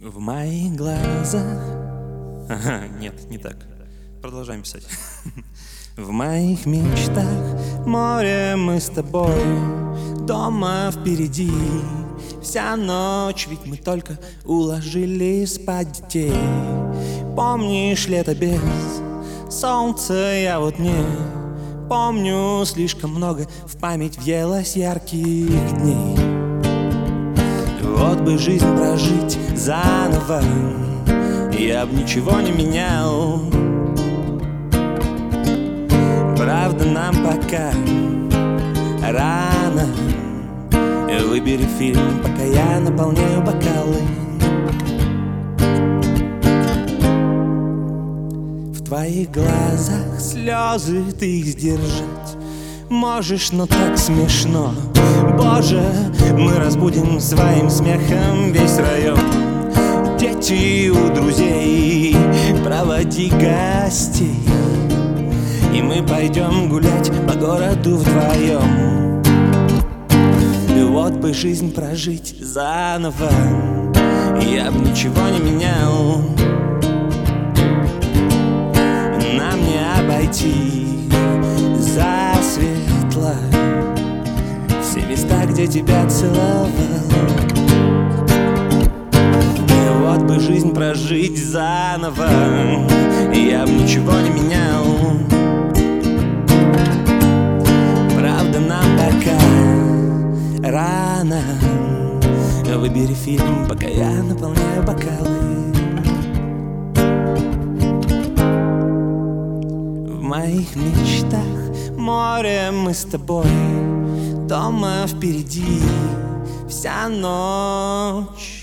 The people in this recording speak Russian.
В моих глазах... Ага, нет, не так. Продолжаем писать. В моих мечтах море мы с тобой, дома впереди. Вся ночь, ведь мы только уложились спать детей. Помнишь лето без солнца, я вот не помню. Слишком много в память въелось ярких дней. Вот бы жизнь прожить заново, я б ничего не менял. Правда, нам пока рано. Выбери фильм, пока я наполняю бокалы. В твоих глазах слезы, ты их сдержать можешь, но так смешно. Боже, мы разбудим своим смехом весь район. Дети у друзей, проводи гостей, и мы пойдем гулять по городу вдвоем. И вот бы жизнь прожить заново, я бы ничего не менял. Нам не обойти засветло все места, где тебя целовал. И вот бы жизнь прожить заново, я бы ничего не менял. Правда, нам пока рано. Выбери фильм, пока я наполняю бокалы. В моих мечтах море мы с тобой, дома впереди. Вся ночь